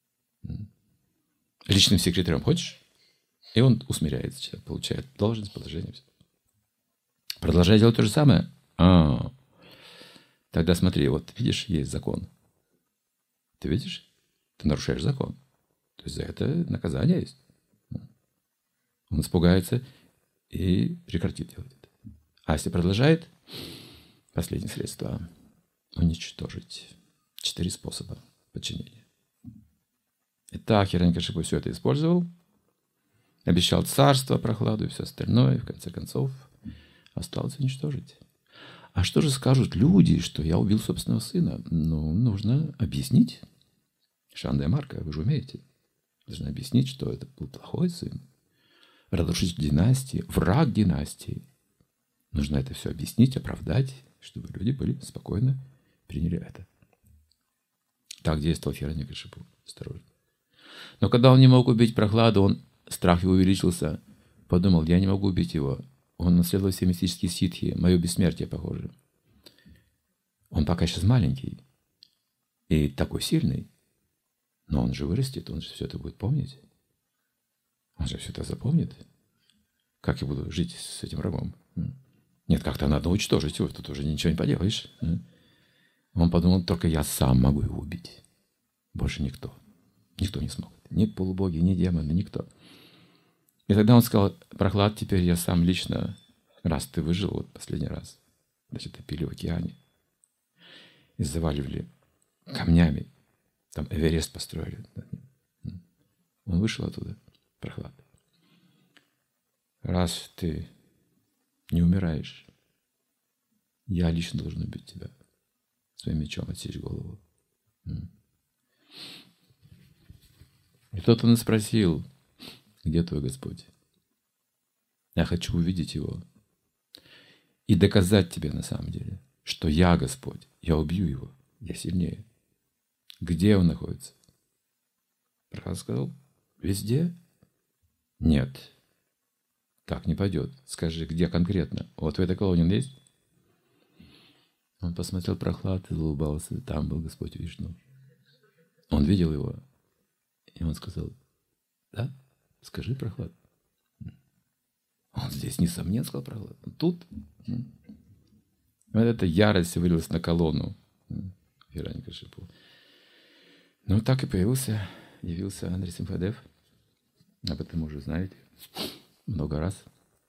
Личным секретарем хочешь? И он усмиряется, человек получает должность, положение. Все. Продолжай делать то же самое? А, тогда смотри, вот видишь, есть закон. Ты видишь? Ты нарушаешь закон. То есть за это наказание есть. Он испугается и прекратит делать это. А если продолжает, последнее средство – уничтожить. Четыре способа подчинения. Итак, Хираньякашипу все это использовал. Обещал царство Прохладу и все остальное. И в конце концов осталось уничтожить. А что же скажут люди, что я убил собственного сына? Ну, нужно объяснить. Шанда и Марка, вы же умеете. Должны объяснить, что это был плохой сын. Разрушитель династии, враг династии. Нужно это все объяснить, оправдать, чтобы люди были спокойно приняли это. Так действовал Хираньякашипу. Осторожно. Но когда он не мог убить Прохладу, он, страх его увеличился, подумал, я не могу убить его. Он наследовал все мистические ситхи, мое бессмертие, похоже. Он пока сейчас маленький и такой сильный, но он же вырастет, он же все это будет помнить. Он же все это запомнит. Как я буду жить с этим рабом? Нет, как-то надо уничтожить его, тут уже ничего не поделаешь. Он подумал, только я сам могу его убить. Больше никто. Никто не смог. Ни полубоги, ни демоны, никто. И тогда он сказал, Прохлад, теперь я сам лично, раз ты выжил, вот последний раз, значит, ты пили в океане. И заваливали камнями. Там Эверест построили. Он вышел оттуда, Прохлад. Раз ты не умираешь, я лично должен убить тебя. Своим мечом отсечь голову. И тот он спросил, где твой Господь? Я хочу увидеть его и доказать тебе на самом деле, что я Господь. Я убью его. Я сильнее. Где он находится? Прохлад сказал, везде. Нет, так не пойдет. Скажи, где конкретно? Вот в этой колонии он есть? Он посмотрел Прохлад и улыбался. Там был Господь Вишну. Он видел его. И он сказал, да, скажи, Прохлад. Он здесь, несомненно, сказал Прохлад. Тут. Вот эта ярость вылилась на колонну. Хираньякашипу. Ну, так и появился, явился Нарисимхадев. Об этом уже знаете много раз.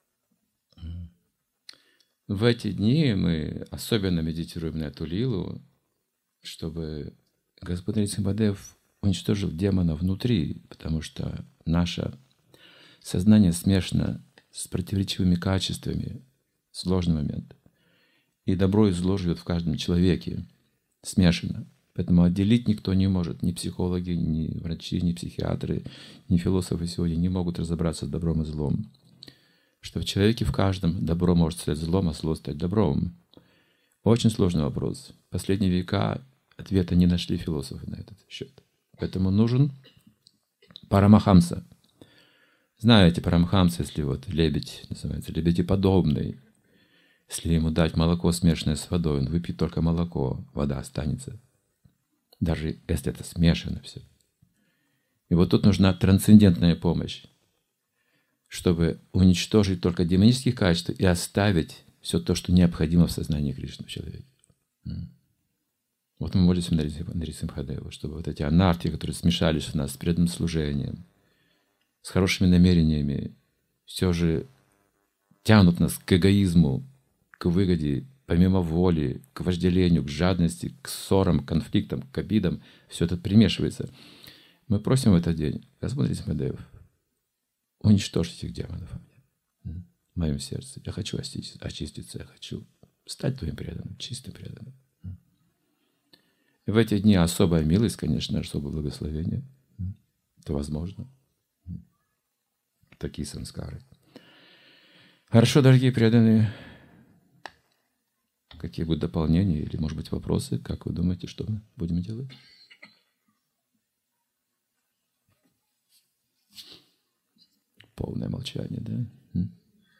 В эти дни мы особенно медитируем на эту лилу, чтобы Господь Нарисимхадев уничтожил демона внутри, потому что наше сознание смешано с противоречивыми качествами, сложный момент. И добро и зло живет в каждом человеке, смешано. Поэтому отделить никто не может. Ни психологи, ни врачи, ни психиатры, ни философы сегодня не могут разобраться с добром и злом. Что в человеке в каждом добро может стать злом, а зло стать добром. Очень сложный вопрос. В последние века ответа не нашли философы на этот счет. Поэтому нужен Парамахамса. Знаете, Парамахамса, если вот лебедь называется, лебедеподобный. Если ему дать молоко, смешанное с водой, он выпьет только молоко, вода останется. Даже если это смешано все. И вот тут нужна трансцендентная помощь, чтобы уничтожить только демонические качества и оставить все то, что необходимо в сознании Кришны в человеке. Вот мы молимся на Нарисимхадеву, чтобы вот эти анархии, которые смешались в нас с преданным служением, с хорошими намерениями, все же тянут нас к эгоизму, к выгоде, помимо воли, к вожделению, к жадности, к ссорам, к конфликтам, к обидам. Все это примешивается. Мы просим в этот день, Господь Нарисимхадев, уничтожь этих демонов в моем сердце. Я хочу очиститься, я хочу стать твоим преданным, чистым преданным. И в эти дни особая милость, конечно, особое благословение. Это возможно. Такие санскары. Хорошо, дорогие преданные. Какие будут дополнения или, может быть, вопросы? Как вы думаете, что мы будем делать? Полное молчание, да? М?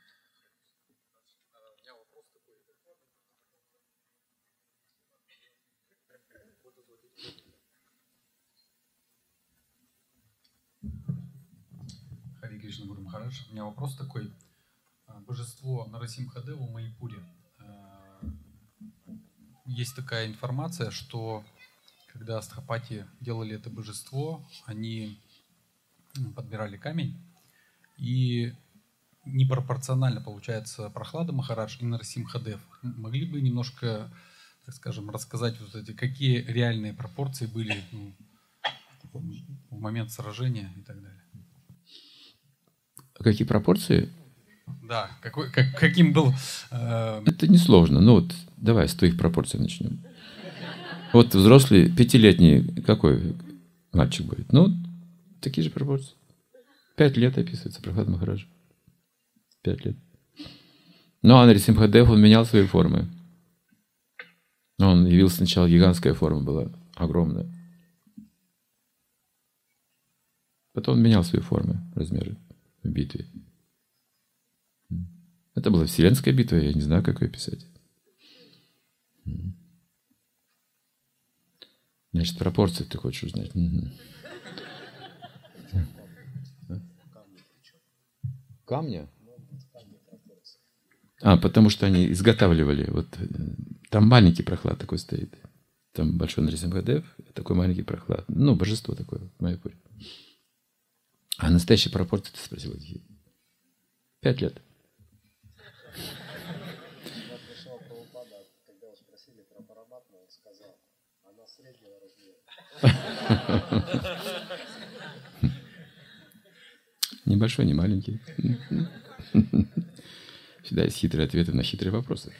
Хари Кришна Гуру Махарадж. У меня вопрос такой. Божество Нарасимхадева в Майпуре. Есть такая информация, что когда Астхапати делали это божество, они подбирали камень, и непропорционально получается Прохлада Махарадж и Нарасимхадев. Могли бы немножко, так скажем, рассказать, вот эти, какие реальные пропорции были, ну, в момент сражения и так далее? Какие пропорции? Да, какой, как, каким был... Э... Это несложно. Ну вот, давай с твоих пропорций начнем. Вот взрослый, пятилетний, какой мальчик будет? Ну, такие же пропорции. Пять лет описывается Прохлад Махарадж. Пять лет. Ну, а Нарисимхадев, он менял свои формы. Он явился сначала, гигантская форма была, огромная. Потом он менял свои формы, размеры в битве. Это была вселенская битва, я не знаю, как ее писать. Значит, пропорции ты хочешь узнать. Камня? А, потому что они изготавливали. Вот там маленький Прохлад такой стоит. Там большой Нарисимхадев, такой маленький Прохлад. Ну, божество такое в Майяпуре. А настоящие пропорции, ты спросил, какие? Пять лет. Когда пришел Прабхупада, когда его спросили про Параматму, он сказал, она среднего размера. Небольшой, не маленький. Всегда есть хитрые ответы на хитрые вопросы.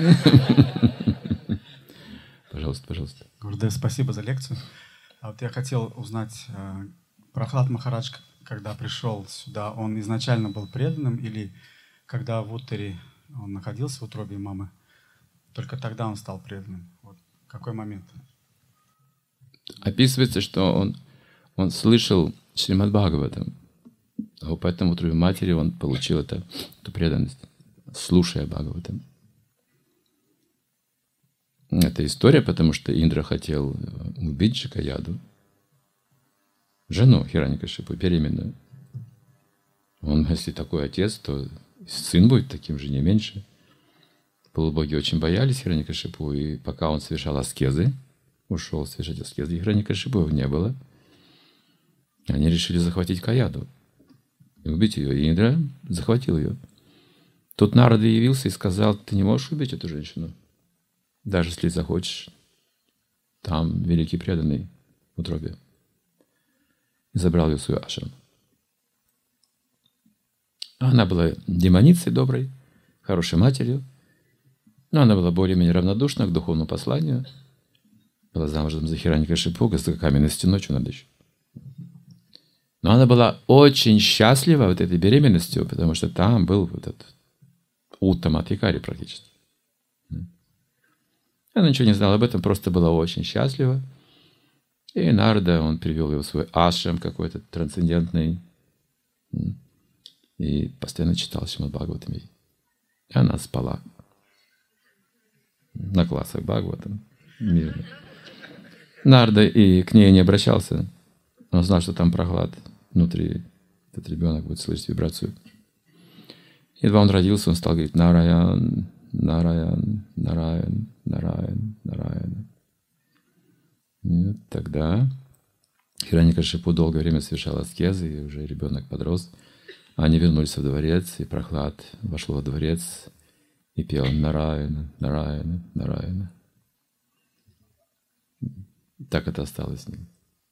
Пожалуйста, пожалуйста. Гурдев, спасибо за лекцию. А вот я хотел узнать, Прохлад Махарадж, когда пришел сюда, он изначально был преданным или когда в Уттаре он находился в утробе мамы, только тогда он стал преданным? Вот. Какой момент? Описывается, что он, он слышал Шримад Бхагаватам. А поэтому в утробе матери он получил это, эту преданность, слушая Бхагаватам. Это история, потому что Индра хотел убить Джакаяду, жену Хираньякашипу, беременную. Он, если такой отец, то сын будет таким же, не меньше. Полубоги очень боялись Хираньякашипу, и пока он совершал аскезы, ушел совершать аскезы, Хираньякашипу не было. Они решили захватить Каяду и убить ее. И Индра захватил ее. Тут Нарада явился и сказал: ты не можешь убить эту женщину, даже если захочешь. Там великий преданный в утробе. И забрал ее в свой ашрам. Она была демоницей доброй, хорошей матерью, но она была более-менее равнодушна к духовному посланию. Была замужем за Хираньякашипу, за каменной стеной, что надо еще. Но она была очень счастлива вот этой беременностью, потому что там был вот этот Уттамадхикари практически. Она ничего не знала об этом, просто была очень счастлива. И Нарада, он привел ее в свой ашрам какой-то трансцендентный. И постоянно читал Шримад Бхагаватам. И она спала на классах Бхагаватам. Мирно. Нарада и к ней не обращался. Он знал, что там прохлад. Внутри этот ребенок будет слышать вибрацию. Едва он родился, он стал говорить: Нараян, Нараян, Нараян, Нараян, Нараян. И вот тогда Хираньякашипу долгое время совершал аскезы, и уже ребенок подрос. Они вернулись во дворец, и Прохлад вошел во дворец и пел Нараяна, Нараяна, Нараяна. Так это осталось с ним.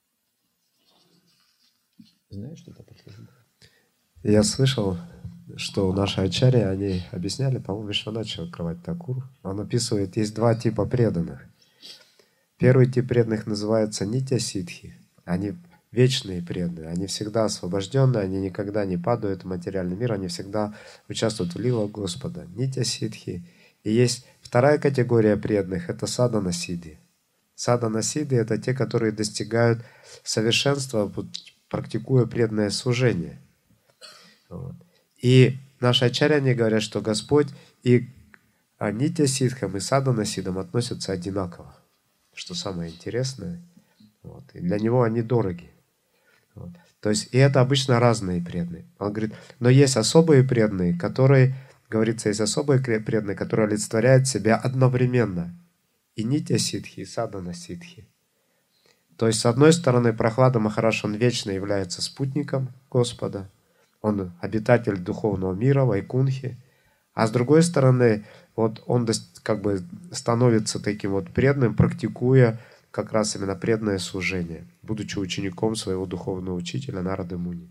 Знаешь, что это происходит? Я слышал, что наши ачарьи, они объясняли, по-моему, Вишванат Чакраварти Такур. Он описывает, есть два типа преданных. Первый тип преданных называется нитья-сиддхи. Они вечные преданные, они всегда освобожденные, они никогда не падают в материальный мир, они всегда участвуют в лилах Господа. Нитья-сиддхи. И есть вторая категория преданных, это садана-сиддхи. Садана-сиддхи — это те, которые достигают совершенства, практикуя преданное служение. Вот. И наши ачарьи говорят, что Господь и к нитья-сиддхам, и садана-сиддхам относятся одинаково, что самое интересное. Вот. И для Него они дороги. Вот. То есть, и это обычно разные преданные. Он говорит, но есть особые преданные, которые, говорится, есть особые преданные, которые олицетворяют себя одновременно. И нитья-сиддхи, и садана-сиддхи. То есть, с одной стороны, Прохлада Махарадж, он вечно является спутником Господа. Он обитатель духовного мира, Вайкунхи. А с другой стороны, вот он как бы становится таким вот преданным, практикуя как раз именно преданное служение, будучи учеником своего духовного учителя Нарады Муни.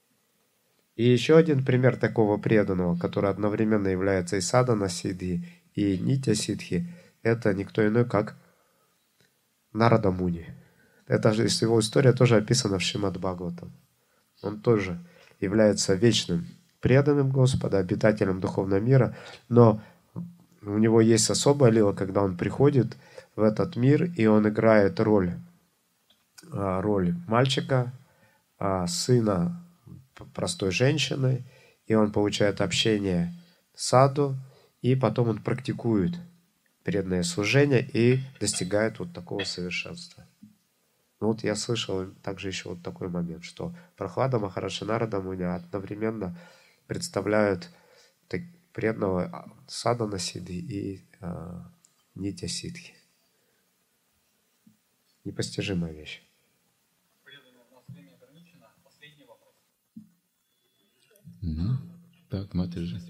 И еще один пример такого преданного, который одновременно является и садана-сиддхи, и нитья-сиддхи, это никто иной, как Нарада Муни. Это же его история тоже описана в Шримад Бхагаватам. Он тоже является вечным преданным Господа, обитателем духовного мира, но у него есть особая лила, когда он приходит в этот мир, и он играет роль, роль мальчика, сына простой женщины, и он получает общение с саду, и потом он практикует преданное служение и достигает вот такого совершенства. Ну вот я слышал также еще вот такой момент, что Прохлада Махарадж и Нарада Муни одновременно представляют преданного садана-сиддхи и э, нитья-сиддхи. Непостижимая вещь. Угу. Так, Матерь же.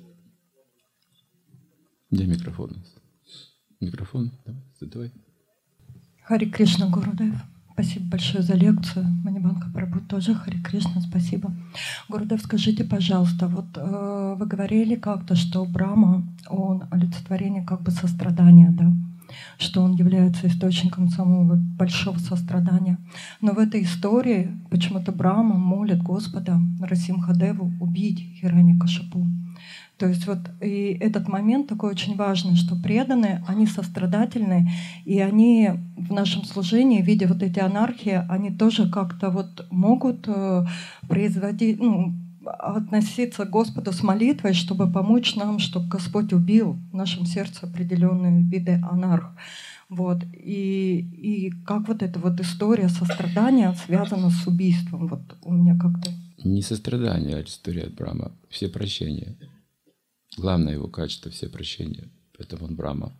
Где микрофон? Микрофон? Давай, задавай. Хари Кришна, Гурудев. Спасибо большое за лекцию. Манибанка Прабху тоже. Хари Кришна, спасибо. Гурудев, скажите, пожалуйста, вот э, вы говорили как-то, что Брахма, он олицетворение как бы сострадания, да? Что он является источником самого большого сострадания. Но в этой истории почему-то Брахма молит Господа Нарасимхадеву убить Хираньякашипу. То есть вот и этот момент такой очень важный, что преданные, они сострадательные, и они в нашем служении, видя вот эти анархии, они тоже как-то вот могут производить, ну, относиться к Господу с молитвой, чтобы помочь нам, чтобы Господь убил в нашем сердце определенные виды анарх. Вот. И, и как вот эта вот история сострадания связана с убийством? Вот у меня как-то... Не сострадание, а история от Брахма. Все прощения. Главное его качество — все прощения. Поэтому он Брахма.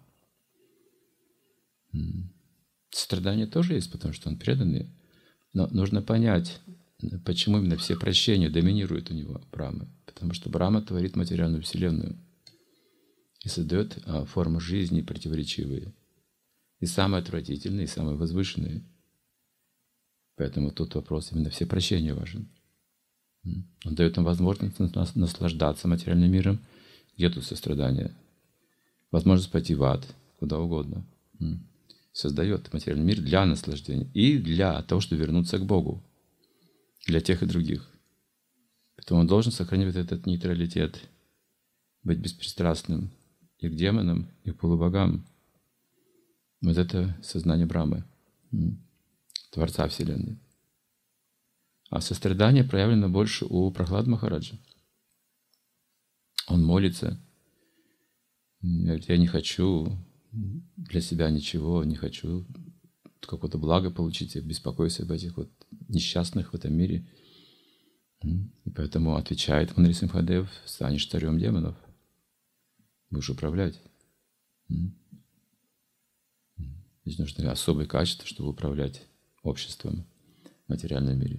Сострадание тоже есть, потому что он преданный. Но нужно понять, почему именно все прощения доминируют у него, Брахмы. Потому что Брахма творит материальную вселенную и создает а, формы жизни противоречивые. И самые отвратительные, и самые возвышенные. Поэтому тут вопрос именно все прощения важен. Он дает нам возможность наслаждаться материальным миром. Где тут сострадание? Возможность пойти в ад, куда угодно. Создает материальный мир для наслаждения и для того, чтобы вернуться к Богу. Для тех и других. Поэтому он должен сохранить этот нейтралитет, быть беспристрастным и к демонам, и к полубогам. Вот это сознание Брахмы, Творца Вселенной. А сострадание проявлено больше у Прахлады Махараджа. Он молится, говорит: я не хочу для себя ничего, не хочу какое-то благо получить, я беспокоюсь об этих вот несчастных в этом мире. И поэтому отвечает Нарисимхадев: станешь царем демонов, будешь управлять. Здесь нужны особые качества, чтобы управлять обществом в материальном мире.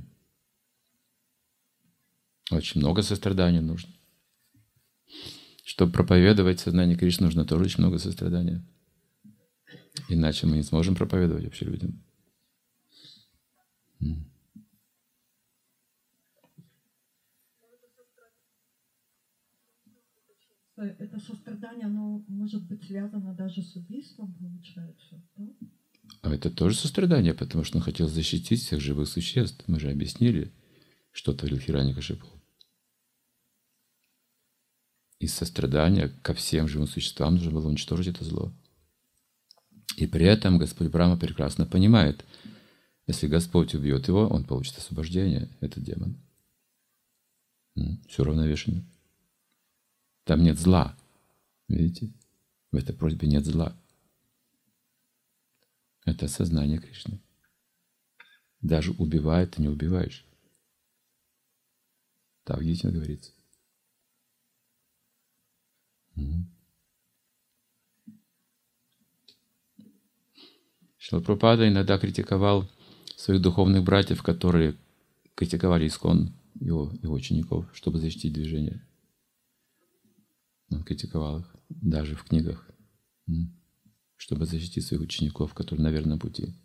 Очень много сострадания нужно. Чтобы проповедовать сознание Кришны, нужно тоже очень много сострадания. Иначе мы не сможем проповедовать вообще людям. Это сострадание, оно может быть связано даже с убийством, получается, да? А это тоже сострадание, потому что он хотел защитить всех живых существ. Мы же объяснили, что творил Хираньякашипу. Из сострадания ко всем живым существам нужно было уничтожить это зло. И при этом Господь Брахма прекрасно понимает, если Господь убьет его, он получит освобождение, этот демон. Все равновешено. Там нет зла. Видите? В этой просьбе нет зла. Это сознание Кришны. Даже убивая, ты не убиваешь. Так в Гите говорится. Шрила Прабхупада иногда критиковал своих духовных братьев, которые критиковали Искон, его, его учеников, чтобы защитить движение. Он критиковал их даже в книгах, чтобы защитить своих учеников, которые на верном пути.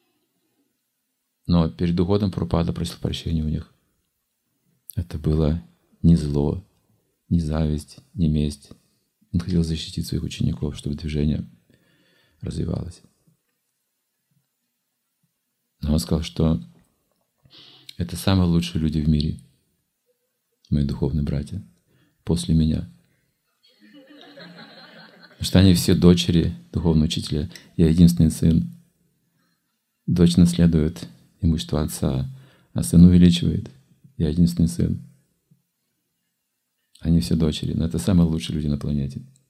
Но перед уходом Прабхупада просил прощения у них. Это было не зло, не зависть, не месть. Он хотел защитить своих учеников, чтобы движение развивалось. Но он сказал, что это самые лучшие люди в мире, мои духовные братья, после меня. Потому что они все дочери духовного учителя. Я единственный сын. Дочь наследует имущество отца, а сын увеличивает. Я единственный сын. Они все дочери. Но это самые лучшие люди на планете.